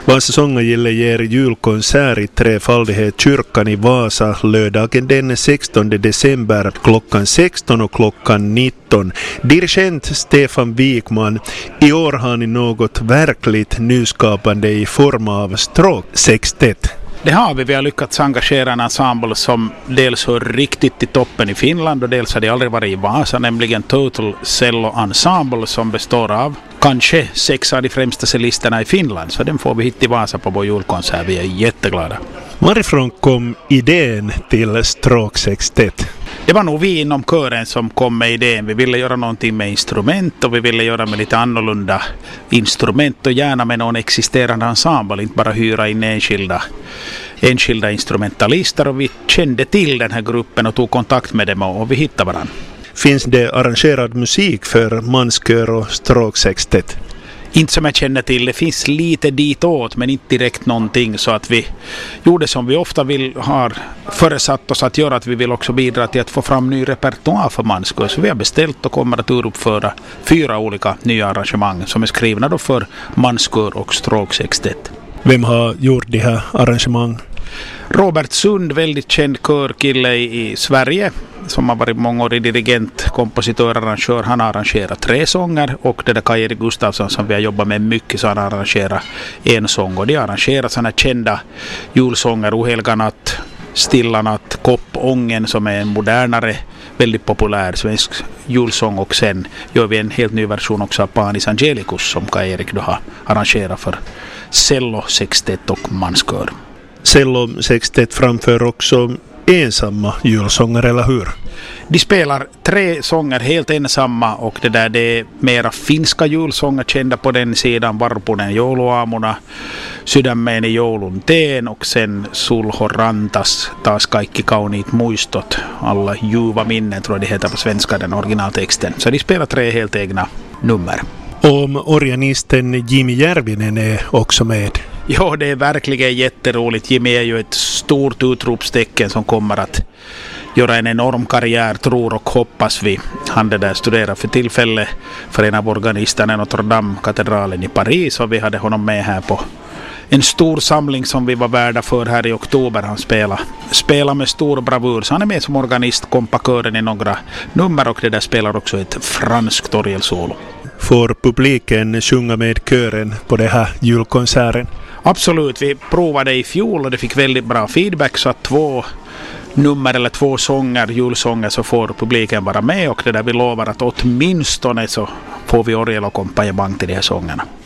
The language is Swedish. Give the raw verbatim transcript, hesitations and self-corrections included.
Vasa Sångagille ger julkonsert i trefaldighet kyrkan i Vasa lördagen den sextonde december klockan sexton och klockan nitton. Dirigent Stefan Wikman, i år har ni något verkligt nyskapande i form av stråksextett. Det har vi. Vi har lyckats engagera en ensemble som dels hör riktigt till toppen i Finland och dels har det aldrig varit i Vasa, nämligen Total Cello Ensemble som består av kanske sex av de främsta cellisterna i Finland. Så den får vi hit i Vasa på vår julkonsert. Vi är jätteglada. Varifrån kom idén till stråksextett? Det var nog vi inom kören som kom med idén. Vi ville göra någonting med instrument och vi ville göra med lite annorlunda instrument och gärna med någon existerande ensemble, inte bara hyra in enskilda, enskilda instrumentalister. Och vi kände till den här gruppen och tog kontakt med dem och vi hittade varandra. Finns det arrangerad musik för manskör och stråksextett? Inte som jag känner till. Det finns lite ditåt men inte direkt någonting, så att vi gjorde som vi ofta vill, har föresatt oss att göra, att vi vill också bidra till att få fram ny repertoar för manskör. Så vi har beställt och kommer att uppföra fyra olika nya arrangemang som är skrivna då för manskör och stråksextett. Vem har gjort de här arrangemang? Robert Sund, väldigt känd körkille i Sverige som har varit mångårig dirigent, kompositör, arrangör. Han har arrangerat tre sånger och det där Kaj-Erik Gustafsson som vi har jobbat med mycket, så han har arrangerat en sång. Och de har arrangerat sådana kända julsånger, Ohelga natt, Stilla natt, Koppången som är en modernare, väldigt populär svensk julsång, och sen gör vi en helt ny version också av Panis Angelicus som Kaj-Erik då har arrangerat för cello, sextett och manskör. Cello sextett framför också ensamma julsånger, eller hur? De spelar tre sånger helt ensamma och det där det är mera finska julsånger kända på den sidan. Varpunen jouluaamuna, Sydämeen i joulun teen och sen Sulho rantas, taas kaikki kauniit muistot, alla ljuva minnen tror jag det heter på svenska, den originaltexten. Så de spelar tre helt egna nummer. Om organisten Jimmy Järvinen är också med. Ja, det är verkligen jätteroligt. Jimmy är ju ett stort utropstecken som kommer att göra en enorm karriär, tror och hoppas vi. Han det där studerar för tillfälle för en av organisterna i Notre Dame-katedralen i Paris, och vi hade honom med här på en stor samling som vi var värda för här i oktober. Han spelar, spelar med stor bravur, så han är med som organist, kompakören i några nummer, och det där spelar också ett franskt orgelsolo. Får publiken sjunga med kören på det här julkonserten? Absolut, vi provade i fjol och det fick väldigt bra feedback, så att två nummer eller två sånger, julsånger, så får publiken vara med, och det där vi lovar att åtminstone så får vi orgel och kompanjemang till de här sångerna.